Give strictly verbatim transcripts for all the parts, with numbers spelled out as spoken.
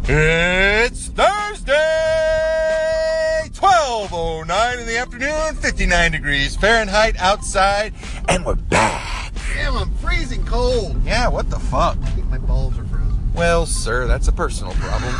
It's Thursday, twelve oh nine in the afternoon, fifty-nine degrees Fahrenheit outside, and we're back. Damn, I'm freezing cold. Yeah, what the fuck? I think my balls are frozen. Well, sir, that's a personal problem.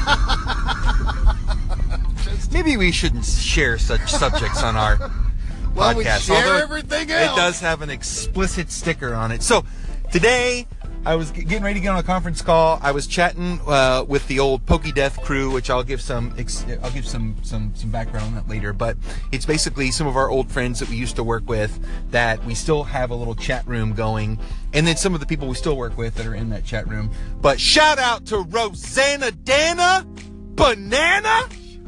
Maybe we shouldn't share such subjects on our well, podcast. we share Although everything else. It does have an explicit sticker on it. So, today, I was getting ready to get on a conference call. I was chatting uh, with the old Pokey Death crew, which I'll give some ex- I'll give some, some some background on that later. But it's basically some of our old friends that we used to work with that we still have a little chat room going, and then some of the people we still work with that are in that chat room. But shout out to Rosanna Dana, Banana,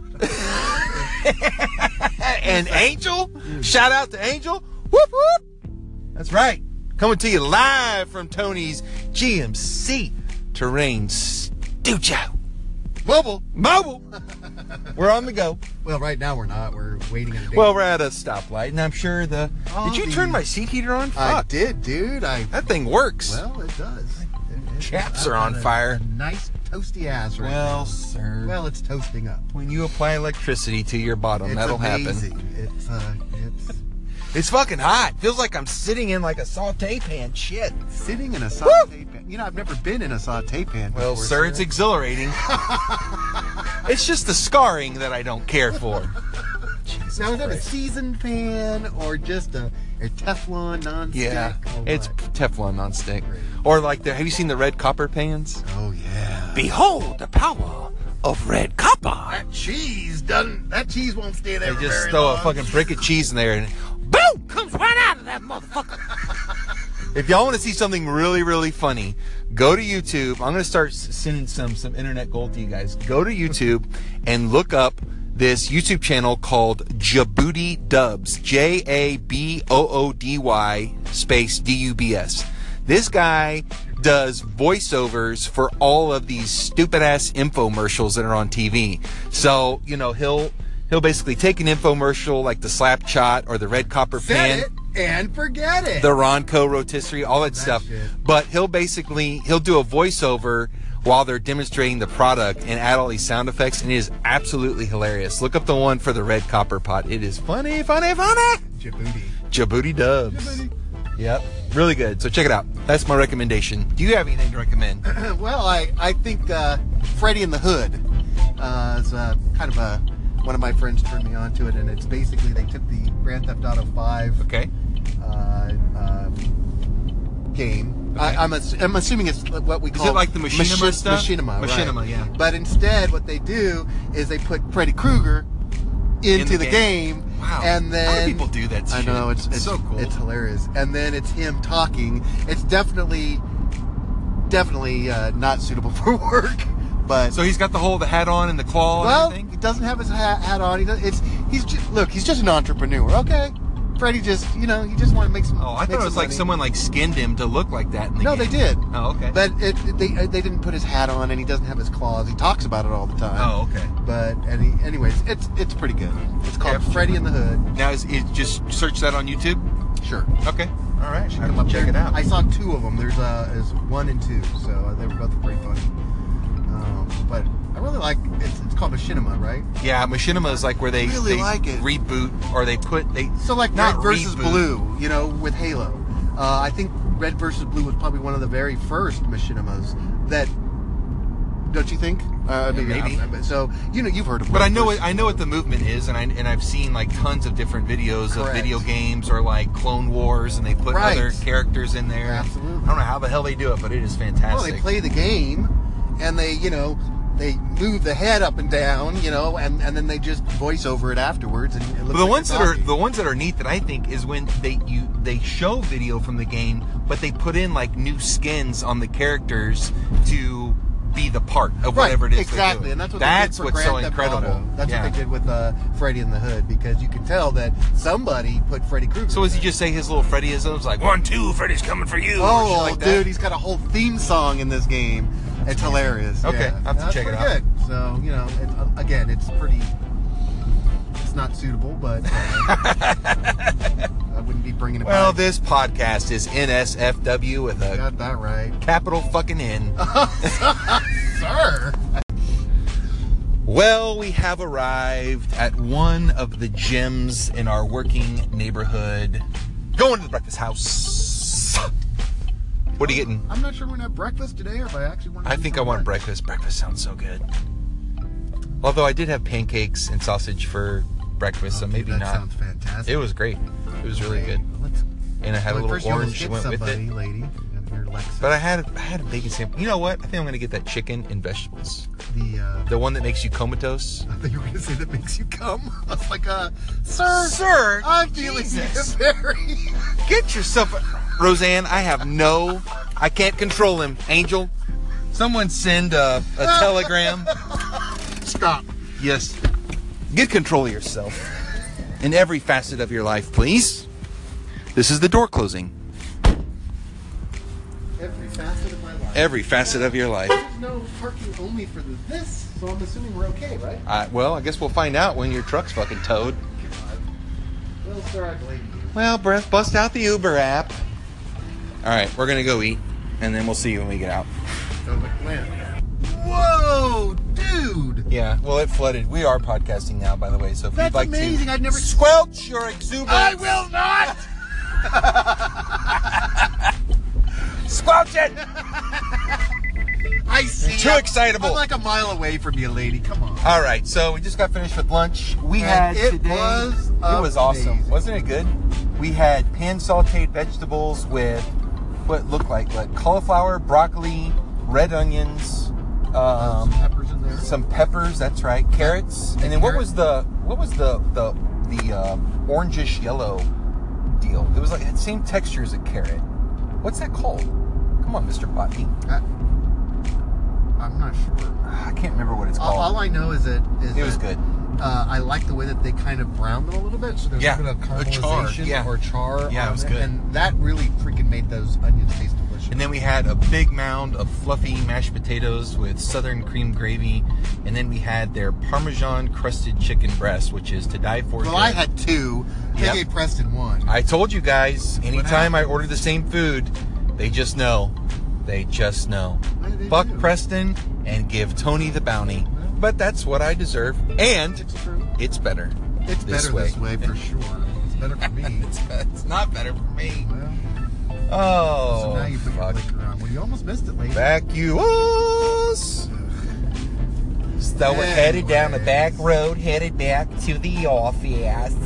and Angel. Shout out to Angel. Whoop whoop. That's right. Coming to you live from Tony's G M C Terrain Studio. Mobile. Mobile. We're on the go. Well, right now we're not. We're waiting at a Well, we're at a stoplight, and I'm sure the... Oh, did you the, turn my seat heater on? Fuck. I did, dude. I. That thing works. Well, it does. It, it, Chaps I've are on got a, fire. A nice toasty ass right well, now. sir. Well, it's toasting up. When you apply electricity to your bottom, It's that'll amazing. happen. It's, uh, it's... It's fucking hot. Feels like I'm sitting in like a saute pan. Shit. Sitting in a saute pan. You know, I've never been in a saute pan before. Well, sir, it's exhilarating. It's just the scarring that I don't care for. Jesus now, is that a Christ. seasoned pan or just a, a Teflon non-stick? Yeah, or it's what? Teflon non-stick. Great. Or like the, have you seen the red copper pans? Oh, yeah. Behold the power of red copper. That cheese doesn't, that cheese won't stay there They for just very throw long. a fucking brick of cheese in there and boom, comes right out of that motherfucker. If y'all want to see something really, really funny, go to YouTube. I'm going to start sending some some internet gold to you guys. Go to YouTube and look up this YouTube channel called Djibouti Dubs. J A B O O D Y space D U B S. This guy does voiceovers for all of these stupid ass infomercials that are on T V. So, you know, he'll he'll basically take an infomercial like the Slap Shot or the Red Copper Set Pan. it and forget it. The Ronco rotisserie, all that, That stuff. shit. But he'll basically, he'll do a voiceover while they're demonstrating the product and add all these sound effects, and it is absolutely hilarious. Look up the one for the Red Copper Pot. It is funny, funny, funny. Djibouti. Djibouti Dubs. Djibouti. Yep. Really good. So check it out. That's my recommendation. Do you have anything to recommend? Well, I, I think uh, Freddy in the Hood uh, is uh, kind of a, one of my friends turned me on to it, and it's basically they took the Grand Theft Auto five Okay. uh, uh, game. Okay. I, I'm, ass- I'm assuming it's what we Is call it like the machinima machi- stuff? Machinima, right. Machinima, yeah. But instead, what they do is they put Freddy Krueger into the the, game. game, Wow. and then How do people do that I shit? know it's, it's so cool. It's hilarious, and then it's him talking. It's definitely, definitely uh, not suitable for work. But So he's got the whole the hat on and the claw well, and he everything? doesn't have his hat, hat on. He does, it's he's just, look. He's just an entrepreneur. Okay, Freddy just you know he just want to make some. Oh, I make thought it was some like money. someone like skinned him to look like that in the No, game. they did. Oh, okay. But it, they they didn't put his hat on, and he doesn't have his claws. He talks about it all the time. Oh, okay. But any, anyways, it's it's pretty good. It's called Yeah. Freddy in the Hood. Now, is, is just search that on YouTube? Sure. Okay. All right. Check I them will up check there. it out. I saw two of them. There's uh, is one and two, so uh, they were both pretty funny. Um, but I really like it's it's called Machinima, right? Yeah, Machinima is like where they, Really they like it. reboot or they put they So like not Red versus reboot. Blue, you know, with Halo. Uh, I think Red versus Blue was probably one of the very first Machinimas that. Don't you think? Uh, Yeah, maybe. I- I- so you know you've heard of. But Red I know versus what I know what the movement is, and I and I've seen like tons of different videos of Correct. video games or like Clone Wars, and they put Right. other characters in there. Absolutely. I don't know how the hell they do it, but it is Well, fantastic. they play the game, and they, you know, they move the head up and down, you know, and, and then they just voice over it afterwards. And it looks But the like ones they're that are talking. the ones that are neat that I think is when they you they show video from the game, but they put in like new skins on the characters to be the part of Right, whatever it is. they're exactly, doing. and that's what that's they did for what's so Grand Theft incredible. Auto. That's yeah. what they did with uh, Freddy in the Hood, because you can tell that somebody put Freddy Krueger. So in does he there. just say his little Freddyisms like one two Freddy's coming for you? or Oh, shit like that? dude, he's got a whole theme song in this game. It's hilarious. Okay, yeah. I'll have to That's check it pretty out. Good. So you know, it, uh, again, it's pretty. It's not suitable, but uh, I wouldn't be bringing it Well, back. this podcast is N S F W with a Got that right. capital fucking N. Sir. Well, we have arrived at one of the gyms in our working neighborhood. Going to the breakfast house. What are you getting? I'm not sure we're going to have breakfast today or if I actually want to I think I want breakfast. Breakfast sounds so good. Although I did have pancakes and sausage for breakfast, oh, so dude, maybe that not. Sounds fantastic. It was great. It was really okay. good. Let's, and I had well, a first little you orange hit that went somebody, with it. lady. Your Lexus. But I had I had a bacon sandwich. You know what? I think I'm going to get that chicken and vegetables. The uh, The one that makes you comatose. I thought you were going to say that makes you come. I was like, uh, sir, Sir, I'm feeling Jesus. very. Get yourself, Roseanne. I have no, I can't control him. Angel, someone send a, a telegram. Stop. Yes, get control of yourself in every facet of your life, please. This is the door closing. Every facet of my life. Every facet of your life. There's no parking only for this, so I'm assuming we're okay, right? Uh, well, I guess we'll find out when your truck's fucking towed. God. Well, sir, I blame you. Well, Breath, bust out the Uber app. All right, we're gonna go eat, and then we'll see you when we get out. So, when? Whoa, dude! Yeah, well, it flooded. We are podcasting now, by the way. So if That's you'd like amazing. to I'd never squelch your exuberance, I will not. squelch it. I see. You're too I'm- excitable. I'm like a mile away from you, lady. Come on. All right, so we just got finished with lunch. We And had it today. was it was awesome, amazing. wasn't it good? We had pan sautéed vegetables with what looked like like cauliflower, broccoli, red onions, um, Some peppers in there. some peppers. That's right, carrots, and then what Carrot. was the what was the the the um, orangish yellow deal? It was like the same texture as a carrot. What's that called? Come on, Mister Botany. I, I'm not sure. I can't remember what it's All, called. all I know is that is it was that, good. Uh, I like the way that they kind of browned them a little bit, so there's Yeah, a bit of or char, caramelization yeah. or char. Yeah, it on was good. and that really freaking made those onions taste delicious. And then we had a big mound of fluffy mashed potatoes with southern cream gravy. And then we had their Parmesan crusted chicken breast, which is to die for. well, good. I had two. Yep. They gave Preston one. I told you guys, anytime I happened? order the same food, they just know. They just know. Why do they Fuck do? Preston and give Tony the bounty. But that's what I deserve. And It's true. it's better. It's this better way. this way for sure. It's better for me. it's, it's not better for me. Well, Oh, so now you put fuck. your liquor on. Well, you almost missed it, lady. Vacuous. So we're headed down the back road, headed back to the office.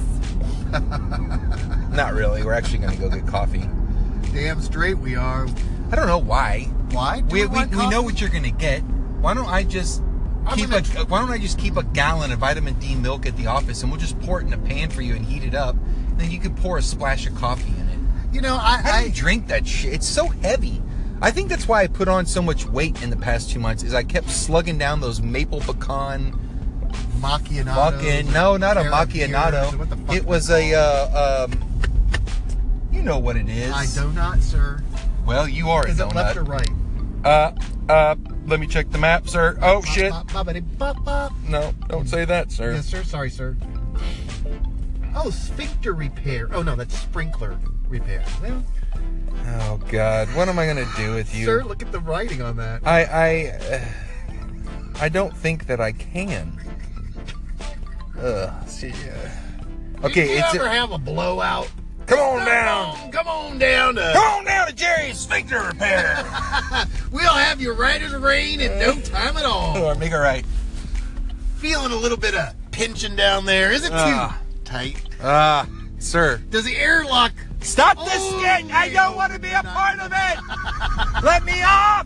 Not really. We're actually going to go get coffee. Damn straight we are. I don't know why. Why? Do We, we, we, want we know coffee? what you're going to get. Why don't I just I'm keep gonna a tr- Why don't I just keep a gallon of vitamin D milk at the office, and we'll just pour it in a pan for you and heat it up. And then you can pour a splash of coffee in it. You know, I, How do I you drink that shit? It's so heavy. I think that's why I put on so much weight in the past two months. Is I kept slugging down those maple pecan macchiato. fucking no, not a macchiato. What the fuck It was a uh, um. You know what it is. I do not, sir. Well, you are a Is it donut. left or right? Uh, uh. Let me check the map, sir. Oh shit. Bop, bop, boppity, bop, bop. No, don't say that, sir. Yes, sir. Sorry, sir. Oh, sphincter repair. Oh no, that's sprinkler repair. Well, Oh God, what am I gonna do with you? sir, look at the writing on that. I I uh, I don't think that I can. Ugh. See, uh, okay, Did you it's ever a, have a blowout? come on Come down. on, come on down to. Come on down to Jerry's Sphincter Repair. We'll have you right as rain in no time at all. Or make it right. Feeling a little bit of pinching down there. Is it too Ah. tight? Ah, sir. Does the airlock? Stop this Oh, skit! I don't want to be a part of it! Let me off!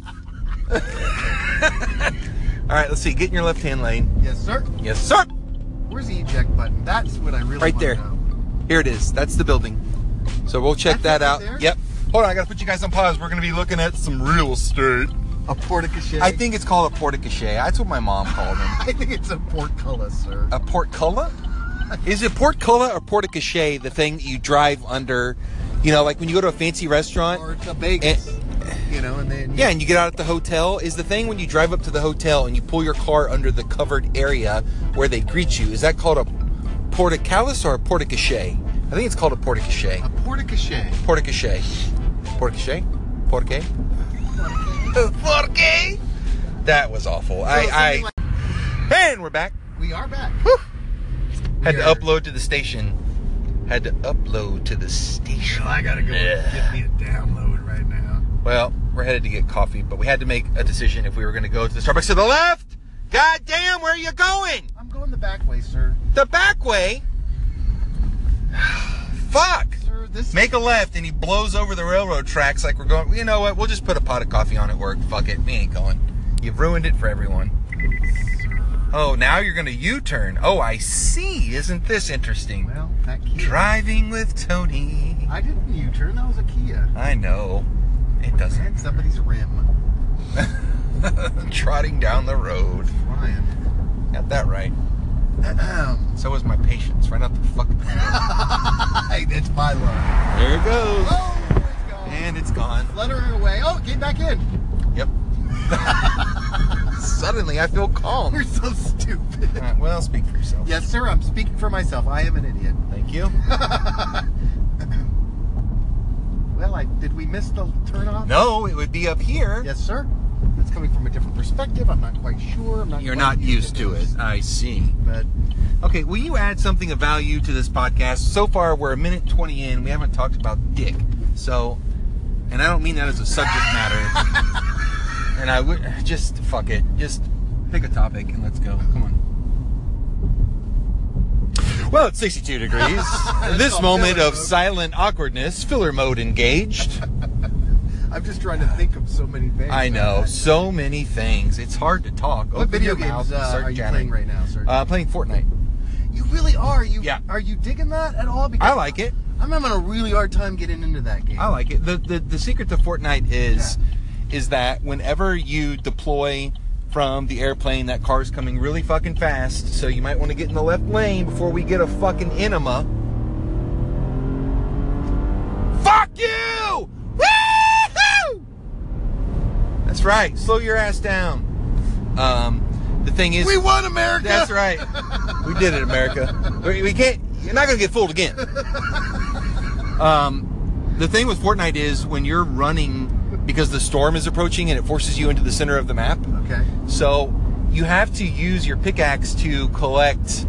Alright, let's see. Get in your left hand lane. Yes, sir. Yes, sir! Where's the eject button? That's what I really Right wanna there. know. Here it is. That's the building. So we'll check That's that it right out. there? Yep. Hold on, I gotta put you guys on pause. We're gonna be looking at some real estate. A porticache. I think it's called a porticache. That's what my mom called them. I think it's a portcullis, sir. A portcullis? Is it portcullis or porticache, the thing that you drive under, you know, like when you go to a fancy restaurant? Or it's a Vegas. you know, and then Yeah, and you get out at the hotel. Is the thing when you drive up to the hotel and you pull your car under the covered area where they greet you, is that called a portcullis or a porticache? I think it's called a porticache. a porticache. Porticache. Porticache? Porticache? Porticache? That was awful. I, something I like- And we're back. We are back. Whew. Had We to are- upload to the station. Had to upload to the station. I gotta go Yeah. get me a download right now. Well, we're headed to get coffee, but we had to make a decision if we were going to go to the Starbucks to the left. God damn, where are you going? I'm going the back way, sir. The back way? Fuck. Sir, this Make a left, and he blows over the railroad tracks like we're going. You know what? We'll just put a pot of coffee on at work. Fuck it. We ain't going. You've ruined it for everyone. Oh, now you're going to U-turn. Oh, I see. Isn't this interesting? Well, that Kia. Driving with Tony. I didn't U-turn. That was a Kia. I know. It doesn't. And somebody's rim. Trotting down the road. Flying. Got that right. Ahem. So was my patience. Right out the fucking window. Hey, that's my line. There it goes. Oh, it's gone. And it's gone. Fluttering away. Oh, it came back in. Yep. Suddenly, I feel calm. You're so stupid. All right, well, speak for yourself. Yes, sir. I'm speaking for myself. I am an idiot. Thank you. Well, I did we miss the turn off? No, it would be up here. Yes, sir. That's coming from a different perspective. I'm not quite sure. I'm not You're quite not used to it. this. I see. But Okay, will you add something of value to this podcast? So far, we're a minute twenty in. We haven't talked about dick. So, and I don't mean that as a subject matter. And I would just fuck it. Just pick a topic and let's go. Come on. Well, it's sixty-two degrees. This called moment filler of mode. silent awkwardness, filler mode engaged. I'm just trying to think of so many things. I know, so many things. It's hard to talk. What Open video your mouth games and uh, start are you jamming. playing right now, sir? Uh, playing Fortnite. You really are. You Yeah. Are you digging that at all? Because I like it. I'm having a really hard time getting into that game. I like it. The the, the secret to Fortnite is is that whenever you deploy from the airplane, that car's coming really fucking fast, so you might want to get in the left lane before we get a fucking enema. Fuck you! Woo-hoo! That's right. Slow your ass down. Um, the thing is, We won, America. that's right. We did it, America. We, we can't. You're not gonna get fooled again. Um, the thing with Fortnite is when you're running because the storm is approaching and it forces you into the center of the map. Okay. So you have to use your pickaxe to collect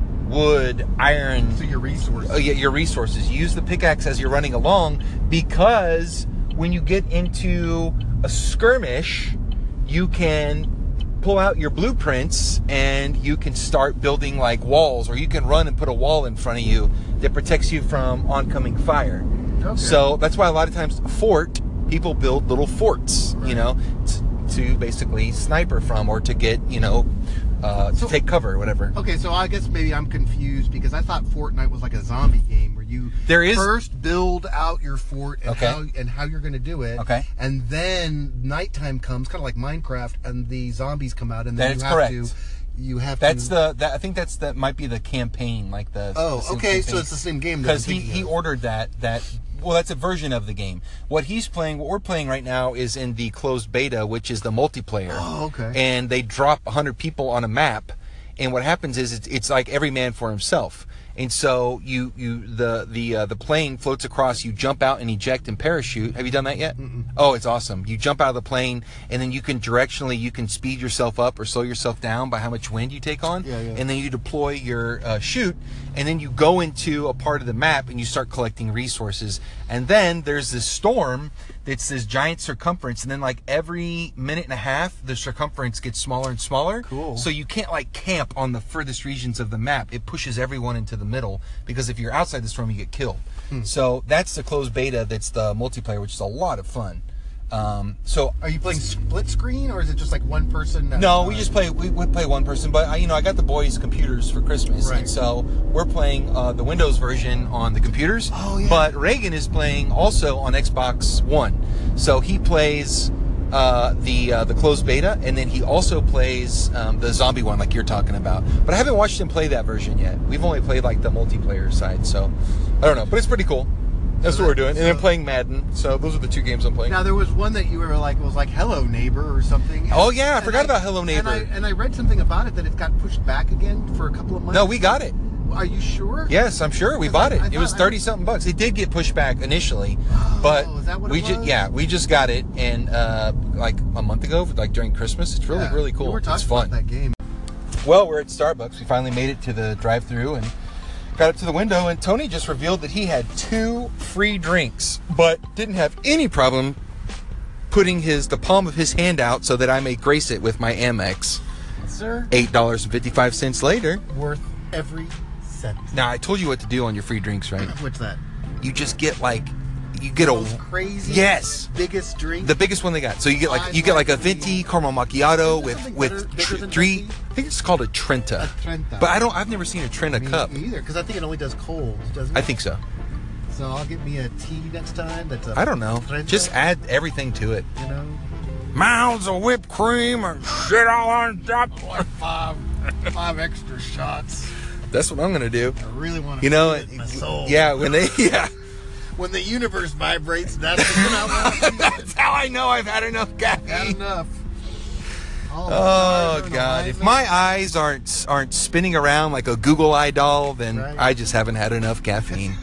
wood, iron, So your resources. oh, yeah, your resources. Use the pickaxe as you're running along because when you get into a skirmish, you can pull out your blueprints and you can start building like walls, or you can run and put a wall in front of you that protects you from oncoming fire. Okay. So that's why a lot of times a fort, people build little forts, you know, t- to basically sniper from or to get, you know, uh, to So- take cover or whatever. Okay, so I guess maybe I'm confused because I thought Fortnite was like a zombie game where you There is- first build out your fort and Okay. how and how you're going to do it. Okay. And then nighttime comes, kind of like Minecraft, and the zombies come out, and then That is you have correct. to. You have That's to. the that I think that's that might be the campaign, like the Oh, the same okay, so campaign. it's the same game that because I'm he thinking he of. ordered that that well that's a version of the game. What he's playing, what we're playing right now is in the closed beta, which is the multiplayer. Oh, okay. And they drop a hundred people on a map, and what happens is it's, it's like every man for himself. And so you you the the uh, the plane floats across. You jump out and eject and parachute. Have you done that yet? Mm-mm. Oh, it's awesome. You jump out of the plane, and then you can directionally you can speed yourself up or slow yourself down by how much wind you take on. Yeah, yeah. And then you deploy your uh, chute, and then you go into a part of the map and you start collecting resources. And then there's this storm that's this giant circumference, and then like every minute and a half, the circumference gets smaller and smaller. Cool. So you can't like camp on the furthest regions of the map. It pushes everyone into the middle because if you're outside the storm, you get killed. Hmm. So that's the closed beta. That's the multiplayer, which is a lot of fun. Um, so Are you playing split screen or is it just like one person? at a no, we time? just play. We, we play one person, but I, you know, I got the boys' computers for Christmas, Right. and so we're playing uh, the Windows version on the computers. Oh, yeah. But Reagan is playing also on Xbox One, so he plays uh, the uh, the closed beta, and then he also plays um, the zombie one, like you're talking about. But I haven't watched him play that version yet. We've only played like the multiplayer side, so I don't know. But it's pretty cool. That's So what we're that- doing, and so- then playing Madden. So those are the two games I'm playing. Now there was one that you were like was like Hello Neighbor or something. Oh, yeah, I And forgot about Hello Neighbor. And I, and I read something about it that it got pushed back again for a couple of months. No, we got it. Are you sure? Yes, I'm sure we 'Cause bought I- it. I it was thought I- thirty something bucks. It did get pushed back initially, Oh, but is that what we it just was? yeah we just got it and uh, like a month ago, like during Christmas. It's really Yeah, really We cool. were talking It's fun. about that game. Well, we're at Starbucks. We finally made it to the drive-thru and got up to the window, and Tony just revealed that he had two free drinks, but didn't have any problem putting his the palm of his hand out so that I may grace it with my Amex. Sir, eight dollars and fifty-five cents later. worth every cent. Now, I told you what to do on your free drinks, right? What's that? You just get like, you get Most a crazy, yes, biggest drink. the biggest one they got. So you get like Five you get like a latte. venti caramel macchiato Is there with something with better- bigger tr- than three. venti? I think it's called a Trenta. A Trenta. But I don't. I've never seen a Trenta Me cup. either, because I think it only does cold, doesn't it? I think so. So I'll get me a tea next time. That's a I don't know. Trenta, Just add everything to it. you know, Mounds of whipped cream and shit all on top. like five, five extra shots. That's what I'm gonna do. I really want to. You know, feel it in my soul. yeah. When they, yeah. When the universe vibrates, that's when I want to That's how I know I've had enough had caffeine. enough. All the Oh stars are in God! If alignment. my eyes aren't aren't spinning around like a Google Eye doll, then Right. I just haven't had enough caffeine.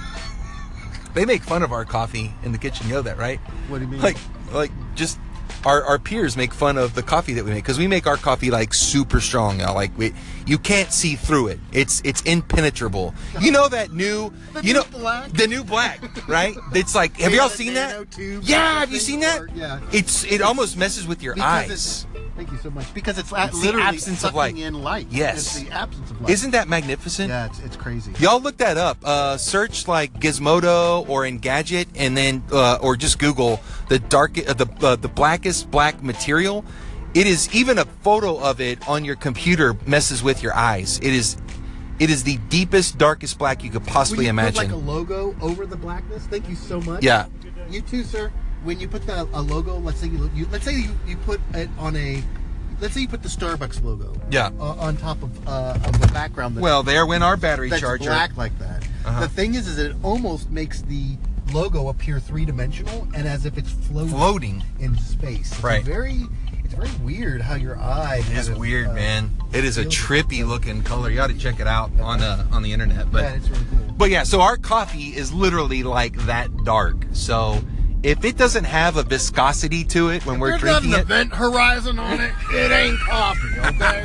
They make fun of our coffee in the kitchen. You know that, right? What do you mean? Like, like just our our peers make fun of the coffee that we make because we make our coffee like super strong. You know, like we, you can't see through it. It's it's impenetrable. You know that new, The you new know, black? the new black, right? It's like, have Yeah, y'all the seen nano that? tube Yeah, have you thing, seen that? or- yeah. It's it almost messes with your Because eyes. it's- Thank you so much. Because it's, It's the literally absence of sucking light. in light. Yes. It's the absence of light. Isn't that magnificent? Yeah, it's, it's crazy. Y'all look that up. Uh, search like Gizmodo or Engadget, and then uh, or just Google the dark, uh, the uh, the blackest black material. It is even a photo of it on your computer messes with your eyes. It is, it is the deepest, darkest black you could possibly when you imagine. put like a logo over the blackness. Thank you so much. Yeah. You too, sir. When you put the, a logo, let's say you, you let's say you, you put it on a, let's say you put the Starbucks logo. Yeah. Uh, on top of uh, of the background. That's, Well, there went our battery that's charger. black like that. Uh-huh. The thing is, is it almost makes the logo appear three dimensional and as if it's floating, Floating. in space. It's a Right. very, it's very weird how your eye. It is kind of, weird, uh, man. It is a feels it. trippy looking color. You ought to check it out on uh, on the internet. But Yeah, it's really cool. But yeah, so our coffee is literally like that dark. So if it doesn't have a viscosity to it when we're There's drinking not an it, event horizon on it. It ain't coffee, okay?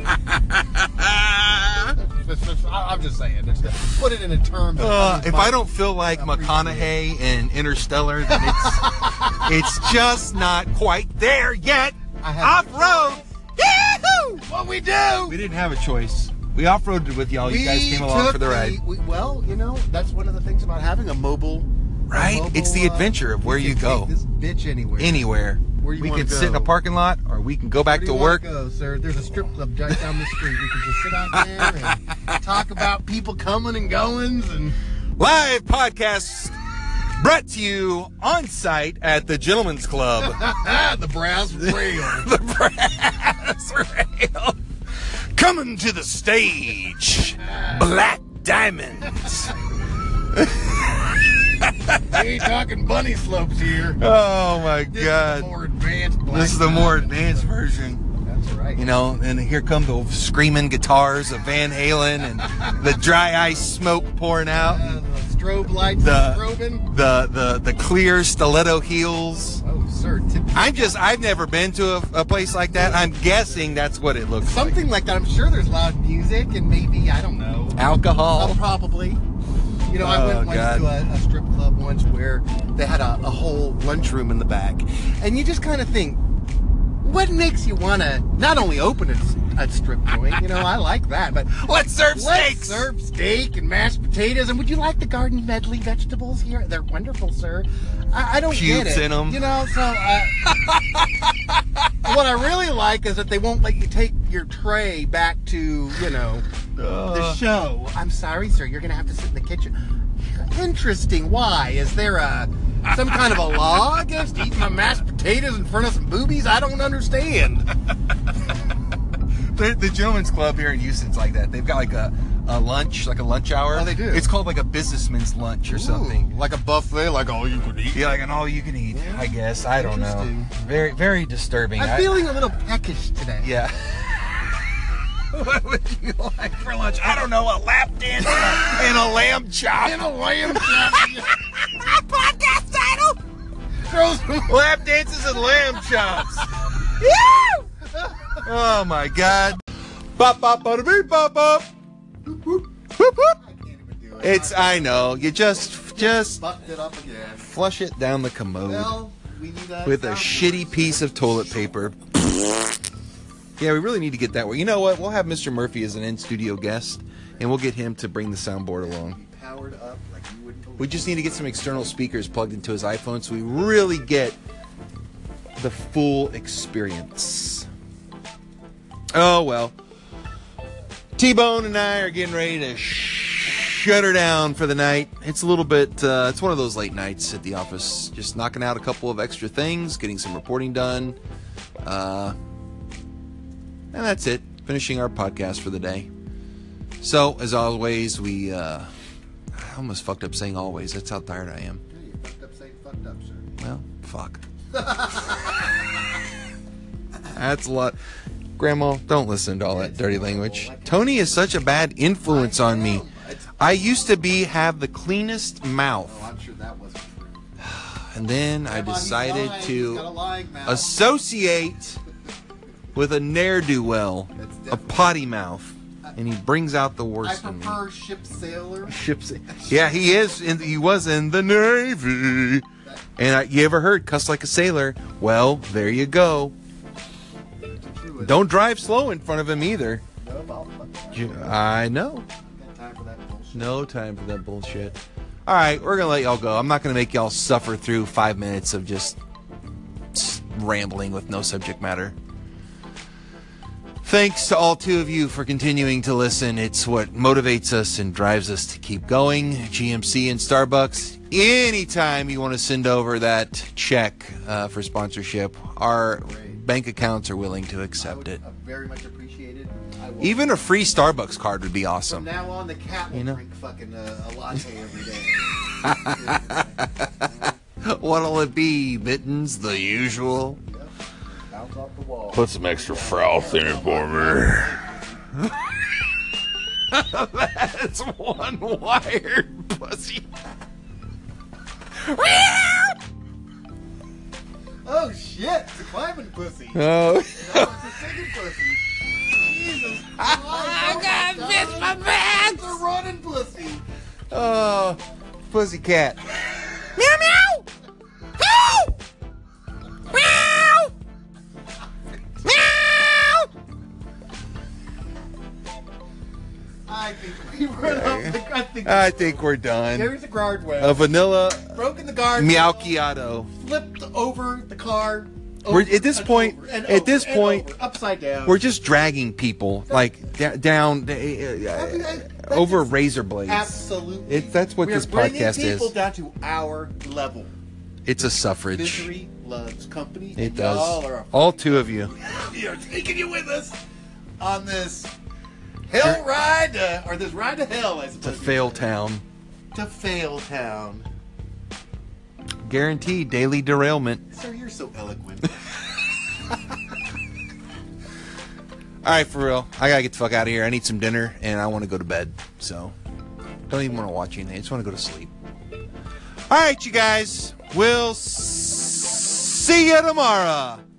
It's just- I- I'm just saying. It's just- put it in a term. that uh, others if might I don't feel like appreciate. McConaughey in Interstellar, then it's it's just not quite there yet. I have- Off road, yahoo! What we do? We didn't have a choice. We off roaded with y'all. You We guys came along took for the ride. we, well, you know, that's one of the things about having a mobile. a Right? mobile, It's the uh, adventure of where we you can go. take this bitch anywhere. Anywhere. Where you we wanna can sit in a go. parking lot, or we can go back Where do to you wanna work. Go, sir. There's a strip club right down the street. We can just sit out there and talk about people coming and goings and. Live podcast brought to you on site at the Gentleman's Club. the brass rail. The Brass Rail. Coming to the stage, Black Diamonds. We ain't talking bunny slopes here. Oh my This is God. the more advanced. Black This is the more Diamond. advanced version. That's right. You know, and here come the screaming guitars of Van Halen and the dry ice smoke pouring out. Uh, the strobe lights The- strobing. The, the, the clear stiletto heels. Oh, sir. Tip- I'm just, I've never been to a, a place like that. I'm guessing that's what it looks Something like that. I'm sure there's loud music and maybe, I don't know. like. Alcohol. Oh, probably. You know, I Oh, went once God. to a, a strip club once where they had a, a whole lunchroom in the back. And you just kind of think, what makes you want to not only open a, a strip joint, you know, I like that, but Let's serve let's steaks. serve steak and mashed potatoes. And would you like the garden medley vegetables here? They're wonderful, sir. I, I don't get Pubes it. in 'em. You know, so uh, what I really like is that they won't let you take your tray back to, you know, the Uh, show. I'm sorry, sir. You're gonna have to sit in the kitchen. Interesting. Why? Is there a some kind of a law against eating my mashed potatoes in front of some boobies? I don't understand. the, the Gentleman's Club here in Houston's like that. They've got like a, a lunch, like a lunch hour. Oh, they do? It's called like a businessman's lunch or something. Ooh, like a buffet, like all you can eat. Yeah, like an all you can eat, Yeah. I guess. I don't know. Interesting. Very, very disturbing. I'm I- feeling a little peckish today. Yeah. What would you like for lunch? I don't know, a lap dance and a lamb chop. And a lamb chop. Podcast title? Throw some. Lap dances and lamb chops. Oh my God. Bop, bop, bada, beep, bop, bop. Whoop, whoop. Whoop, whoop. I can't even do it. It's, I know, you just, just Fucked it up again. flush it down the commode Well, we need a with a soundboard. shitty piece of toilet paper. Yeah, we really need to get that way. You know what? We'll have Mister Murphy as an in-studio guest, and we'll get him to bring the soundboard along. Be powered up like you wouldn't believe. We just need to get some external speakers plugged into his iPhone so we really get the full experience. Oh, well. T-Bone and I are getting ready to shut her down for the night. It's a little bit, uh, it's one of those late nights at the office. Just knocking out a couple of extra things, getting some reporting done. Uh, and that's it. Finishing our podcast for the day. So, as always, we, uh, I almost fucked up saying always. That's how tired I am. Yeah, you fucked up saying fucked up, sir. Well, fuck. That's a lot. Grandma, don't listen to all that dirty language. Tony is such a bad influence on me. I used to be have the cleanest mouth, Oh, I'm sure that wasn't true. and then I Grandma, he's decided lying. He's got a to lying mouth. associate with a ne'er-do-well, That's a definitely- potty mouth, and he brings out the I worst in me. prefer ship sailor. Ships. Yeah, he is. In, he was in the Navy. And I, you ever heard cuss like a sailor? Well, there you go. True. Don't drive slow in front of him either. No, I'll fuck that. You- I know. Got time for that bullshit. No time for that bullshit. All right, we're going to let y'all go. I'm not going to make y'all suffer through five minutes of just rambling with no subject matter. Thanks to all two of you for continuing to listen. It's what motivates us and drives us to keep going. G M C and Starbucks. Anytime you want to send over that check uh, for sponsorship, our bank accounts are willing to I accept would it. uh, very much appreciate it. I will. Even a free Starbucks card would be From awesome. now on, the cat will You know? drink fucking uh, a latte every day. What'll it be? Mittens, the usual? Yep. Bounce off the wall. Put some extra froth in it for me. That's one wired pussy. Oh shit! It's a climbing pussy. Oh. No, it's a singing pussy. Jesus Christ! I got missed my pants. It's a running pussy. Oh, pussy cat. Meow meow! Meow! Meow! Meow! I think we run off the. I think. I think we're done. There's a guardrail. A vanilla Broken the guard. Meowkiato. Flipped over the car. We're- over at this and point- over and at over this and point, over, upside down. We're just dragging people like da- down uh, I mean, I- that's over just razor blades. Absolutely. It- that's what We're this bringing podcast people is. down to our level. It's a suffrage. Misery loves company. It and y'all does. are a All two of you. we are taking you with us on this hell ride, to, or this ride to hell, I To suppose. fail town. To fail town. Guaranteed daily derailment. Sir, you're so eloquent. All right, for real. I gotta get the fuck out of here. I need some dinner and I want to go to bed. So, don't even want to watch anything. I just want to go to sleep. All right, you guys. We'll s- see you tomorrow.